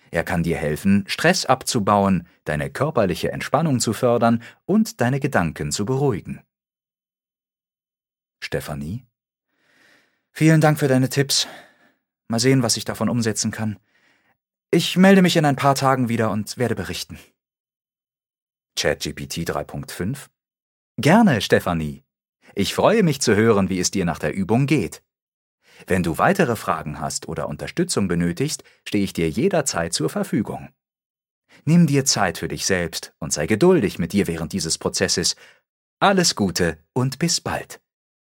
Er kann dir helfen, Stress abzubauen, deine körperliche Entspannung zu fördern und deine Gedanken zu beruhigen. Stefanie: Vielen Dank für deine Tipps. Mal sehen, was ich davon umsetzen kann. Ich melde mich in ein paar Tagen wieder und werde berichten. ChatGPT 3.5: Gerne, Stefanie. Ich freue mich zu hören, wie es dir nach der Übung geht. Wenn du weitere Fragen hast oder Unterstützung benötigst, stehe ich dir jederzeit zur Verfügung. Nimm dir Zeit für dich selbst und sei geduldig mit dir während dieses Prozesses. Alles Gute und bis bald.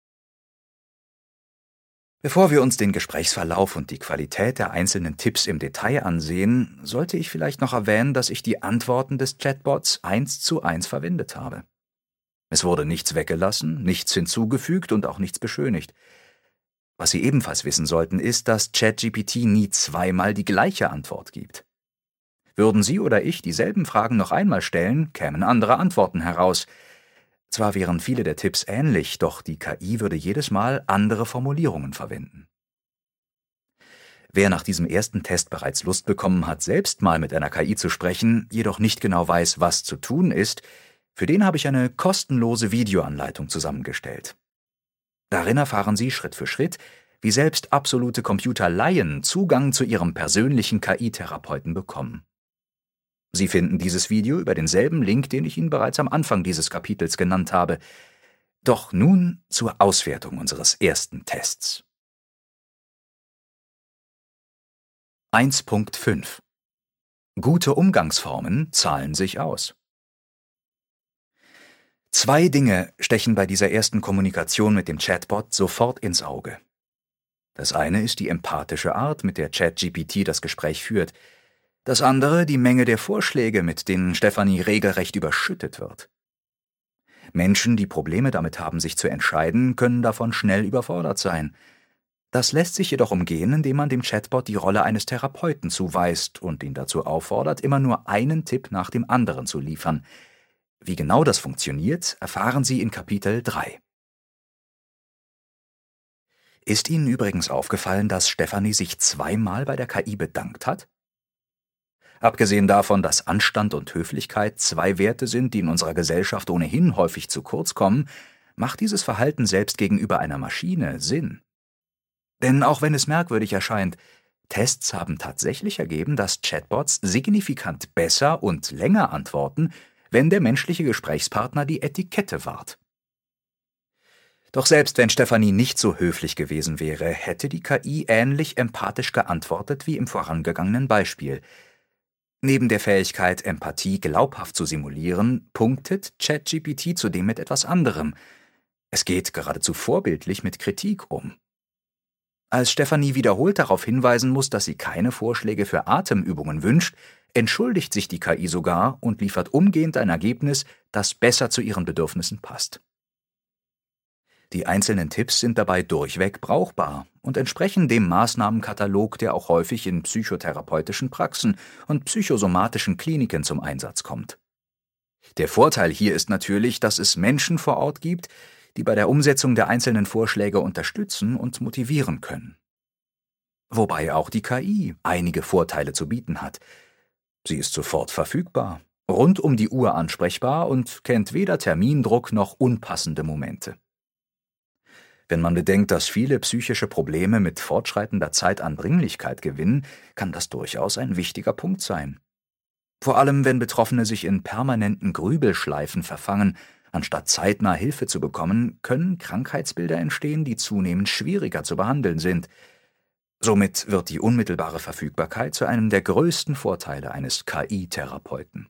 Bevor wir uns den Gesprächsverlauf und die Qualität der einzelnen Tipps im Detail ansehen, sollte ich vielleicht noch erwähnen, dass ich die Antworten des Chatbots 1:1 verwendet habe. Es wurde nichts weggelassen, nichts hinzugefügt und auch nichts beschönigt. Was Sie ebenfalls wissen sollten, ist, dass ChatGPT nie zweimal die gleiche Antwort gibt. Würden Sie oder ich dieselben Fragen noch einmal stellen, kämen andere Antworten heraus. Zwar wären viele der Tipps ähnlich, doch die KI würde jedes Mal andere Formulierungen verwenden. Wer nach diesem ersten Test bereits Lust bekommen hat, selbst mal mit einer KI zu sprechen, jedoch nicht genau weiß, was zu tun ist, für den habe ich eine kostenlose Videoanleitung zusammengestellt. Darin erfahren Sie Schritt für Schritt, wie selbst absolute Computerlaien Zugang zu ihrem persönlichen KI-Therapeuten bekommen. Sie finden dieses Video über denselben Link, den ich Ihnen bereits am Anfang dieses Kapitels genannt habe. Doch nun zur Auswertung unseres ersten Tests. 1.5 Gute Umgangsformen zahlen sich aus. 2 Dinge stechen bei dieser ersten Kommunikation mit dem Chatbot sofort ins Auge. Das eine ist die empathische Art, mit der ChatGPT das Gespräch führt. Das andere die Menge der Vorschläge, mit denen Stefanie regelrecht überschüttet wird. Menschen, die Probleme damit haben, sich zu entscheiden, können davon schnell überfordert sein. Das lässt sich jedoch umgehen, indem man dem Chatbot die Rolle eines Therapeuten zuweist und ihn dazu auffordert, immer nur einen Tipp nach dem anderen zu liefern. Wie genau das funktioniert, erfahren Sie in Kapitel 3. Ist Ihnen übrigens aufgefallen, dass Stefanie sich zweimal bei der KI bedankt hat? Abgesehen davon, dass Anstand und Höflichkeit 2 Werte sind, die in unserer Gesellschaft ohnehin häufig zu kurz kommen, macht dieses Verhalten selbst gegenüber einer Maschine Sinn. Denn auch wenn es merkwürdig erscheint, Tests haben tatsächlich ergeben, dass Chatbots signifikant besser und länger antworten, wenn der menschliche Gesprächspartner die Etikette wahrt. Doch selbst wenn Stefanie nicht so höflich gewesen wäre, hätte die KI ähnlich empathisch geantwortet wie im vorangegangenen Beispiel. Neben der Fähigkeit, Empathie glaubhaft zu simulieren, punktet ChatGPT zudem mit etwas anderem. Es geht geradezu vorbildlich mit Kritik um. Als Stefanie wiederholt darauf hinweisen muss, dass sie keine Vorschläge für Atemübungen wünscht, entschuldigt sich die KI sogar und liefert umgehend ein Ergebnis, das besser zu ihren Bedürfnissen passt. Die einzelnen Tipps sind dabei durchweg brauchbar und entsprechen dem Maßnahmenkatalog, der auch häufig in psychotherapeutischen Praxen und psychosomatischen Kliniken zum Einsatz kommt. Der Vorteil hier ist natürlich, dass es Menschen vor Ort gibt, die bei der Umsetzung der einzelnen Vorschläge unterstützen und motivieren können. Wobei auch die KI einige Vorteile zu bieten hat. Sie ist sofort verfügbar, rund um die Uhr ansprechbar und kennt weder Termindruck noch unpassende Momente. Wenn man bedenkt, dass viele psychische Probleme mit fortschreitender Zeit an Dringlichkeit gewinnen, kann das durchaus ein wichtiger Punkt sein. Vor allem, wenn Betroffene sich in permanenten Grübelschleifen verfangen. Anstatt zeitnah Hilfe zu bekommen, können Krankheitsbilder entstehen, die zunehmend schwieriger zu behandeln sind. Somit wird die unmittelbare Verfügbarkeit zu einem der größten Vorteile eines KI-Therapeuten.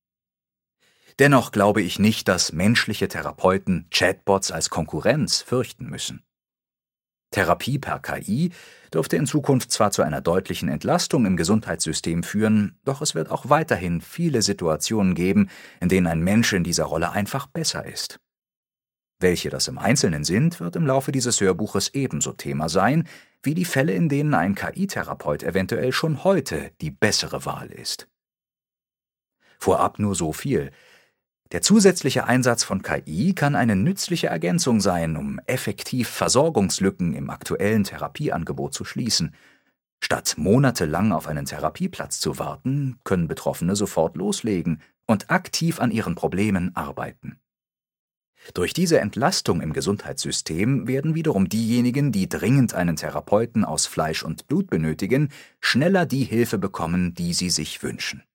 Dennoch glaube ich nicht, dass menschliche Therapeuten Chatbots als Konkurrenz fürchten müssen. Therapie per KI dürfte in Zukunft zwar zu einer deutlichen Entlastung im Gesundheitssystem führen, doch es wird auch weiterhin viele Situationen geben, in denen ein Mensch in dieser Rolle einfach besser ist. Welche das im Einzelnen sind, wird im Laufe dieses Hörbuches ebenso Thema sein, wie die Fälle, in denen ein KI-Therapeut eventuell schon heute die bessere Wahl ist. Vorab nur so viel: Der zusätzliche Einsatz von KI kann eine nützliche Ergänzung sein, um effektiv Versorgungslücken im aktuellen Therapieangebot zu schließen. Statt monatelang auf einen Therapieplatz zu warten, können Betroffene sofort loslegen und aktiv an ihren Problemen arbeiten. Durch diese Entlastung im Gesundheitssystem werden wiederum diejenigen, die dringend einen Therapeuten aus Fleisch und Blut benötigen, schneller die Hilfe bekommen, die sie sich wünschen.